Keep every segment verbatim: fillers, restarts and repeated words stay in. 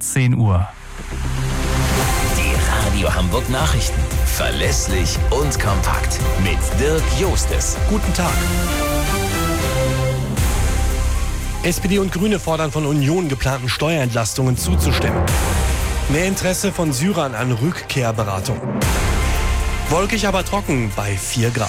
zehn Uhr. Die Radio Hamburg Nachrichten. Verlässlich und kompakt. Mit Dirk Jostes. Guten Tag. S P D und Grüne fordern von Union, geplanten Steuerentlastungen zuzustimmen. Mehr Interesse von Syrern an Rückkehrberatung. Wolkig, aber trocken bei vier Grad.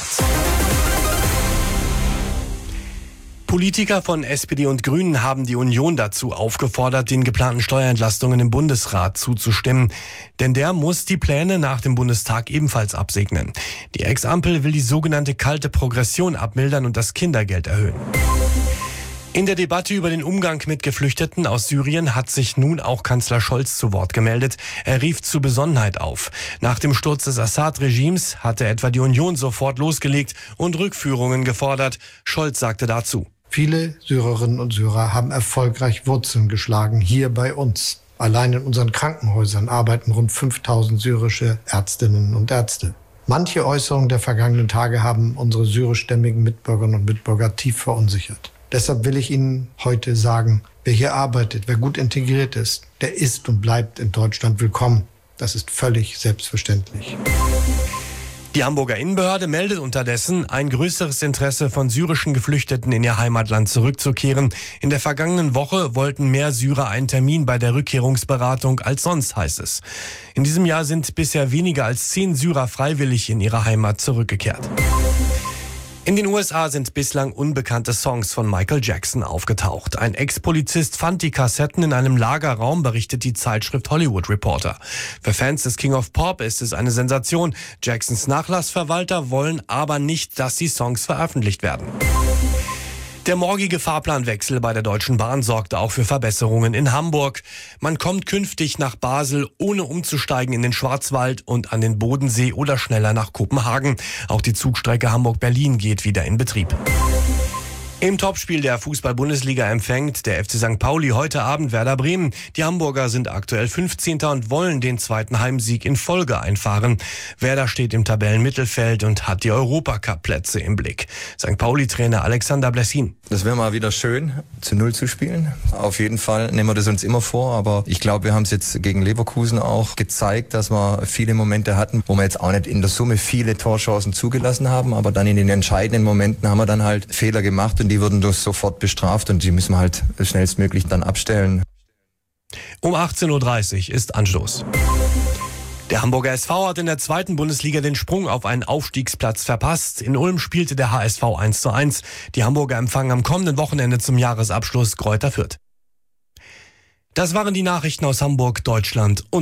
Politiker von S P D und Grünen haben die Union dazu aufgefordert, den geplanten Steuerentlastungen im Bundesrat zuzustimmen. Denn der muss die Pläne nach dem Bundestag ebenfalls absegnen. Die Ex-Ampel will die sogenannte kalte Progression abmildern und das Kindergeld erhöhen. In der Debatte über den Umgang mit Geflüchteten aus Syrien hat sich nun auch Kanzler Scholz zu Wort gemeldet. Er rief zu Besonnenheit auf. Nach dem Sturz des Assad-Regimes hatte etwa die Union sofort losgelegt und Rückführungen gefordert. Scholz sagte dazu: Viele Syrerinnen und Syrer haben erfolgreich Wurzeln geschlagen hier bei uns. Allein in unseren Krankenhäusern arbeiten rund fünftausend syrische Ärztinnen und Ärzte. Manche Äußerungen der vergangenen Tage haben unsere syrischstämmigen Mitbürgerinnen und Mitbürger tief verunsichert. Deshalb will ich Ihnen heute sagen, wer hier arbeitet, wer gut integriert ist, der ist und bleibt in Deutschland willkommen. Das ist völlig selbstverständlich. Die Hamburger Innenbehörde meldet unterdessen ein größeres Interesse von syrischen Geflüchteten in ihr Heimatland zurückzukehren. In der vergangenen Woche wollten mehr Syrer einen Termin bei der Rückkehrungsberatung als sonst, heißt es. In diesem Jahr sind bisher weniger als zehn Syrer freiwillig in ihre Heimat zurückgekehrt. In den U S A sind bislang unbekannte Songs von Michael Jackson aufgetaucht. Ein Ex-Polizist fand die Kassetten in einem Lagerraum, berichtet die Zeitschrift Hollywood Reporter. Für Fans des King of Pop ist es eine Sensation. Jacksons Nachlassverwalter wollen aber nicht, dass die Songs veröffentlicht werden. Der morgige Fahrplanwechsel bei der Deutschen Bahn sorgte auch für Verbesserungen in Hamburg. Man kommt künftig nach Basel, ohne umzusteigen in den Schwarzwald und an den Bodensee oder schneller nach Kopenhagen. Auch die Zugstrecke Hamburg-Berlin geht wieder in Betrieb. Im Topspiel der Fußball-Bundesliga empfängt der F C Sankt Pauli heute Abend Werder Bremen. Die Hamburger sind aktuell fünfzehnter und wollen den zweiten Heimsieg in Folge einfahren. Werder steht im Tabellenmittelfeld und hat die Europacup-Plätze im Blick. Sankt Pauli-Trainer Alexander Blessin. Das wäre mal wieder schön, zu Null zu spielen. Auf jeden Fall nehmen wir das uns immer vor, aber ich glaube, wir haben es jetzt gegen Leverkusen auch gezeigt, dass wir viele Momente hatten, wo wir jetzt auch nicht in der Summe viele Torchancen zugelassen haben, aber dann in den entscheidenden Momenten haben wir dann halt Fehler gemacht und die wurden durch sofort bestraft und die müssen wir halt schnellstmöglich dann abstellen. Um achtzehn Uhr dreißig ist Anstoß. Der Hamburger S V hat in der zweiten Bundesliga den Sprung auf einen Aufstiegsplatz verpasst. In Ulm spielte der H S V eins zu eins. Die Hamburger empfangen am kommenden Wochenende zum Jahresabschluss Greuther Fürth. Das waren die Nachrichten aus Hamburg, Deutschland und